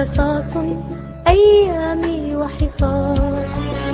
ورصاص أيامي وحصار.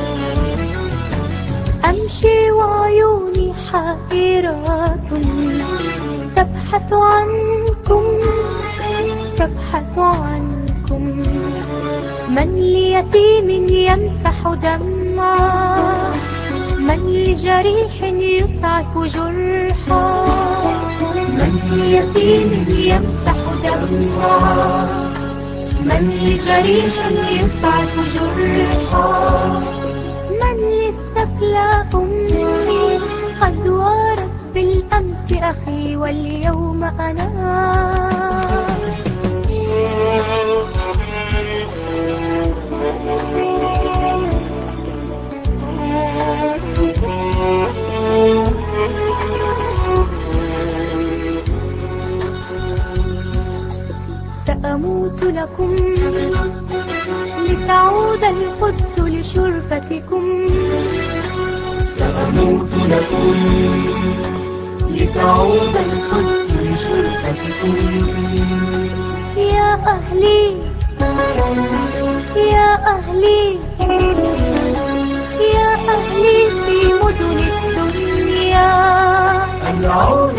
أمشي وعيوني حائرات تبحث عنكم تبحث عنكم. من ليتيم يمسح دمعا، من لجريح يسعف جرحا. من ليتيم يمسح دمعا، من لجريح يسعف جرحا. من للثكلى أمي قد وارت بالأمس أخي واليوم أنا. سأموت لكم لتعود القدس لشرفتكم. سأموت لكم لتعود القدس لشرفتكم. يا أهلي يا أهلي يا أهلي في مدن الدنيا. العون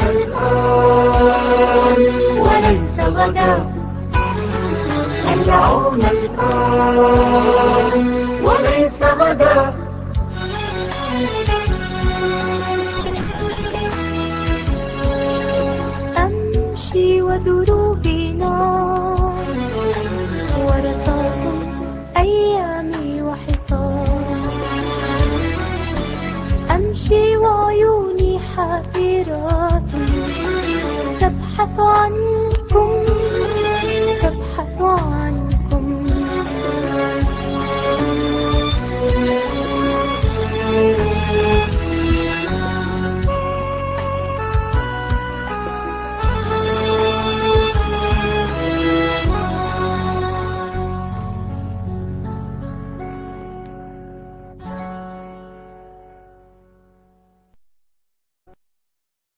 الآن وليس غدا. العون الآن وليس غدا. أمشي ودروبي نار ورصاص أيامي وحصار. أمشي وعيوني حائرات تبحث عن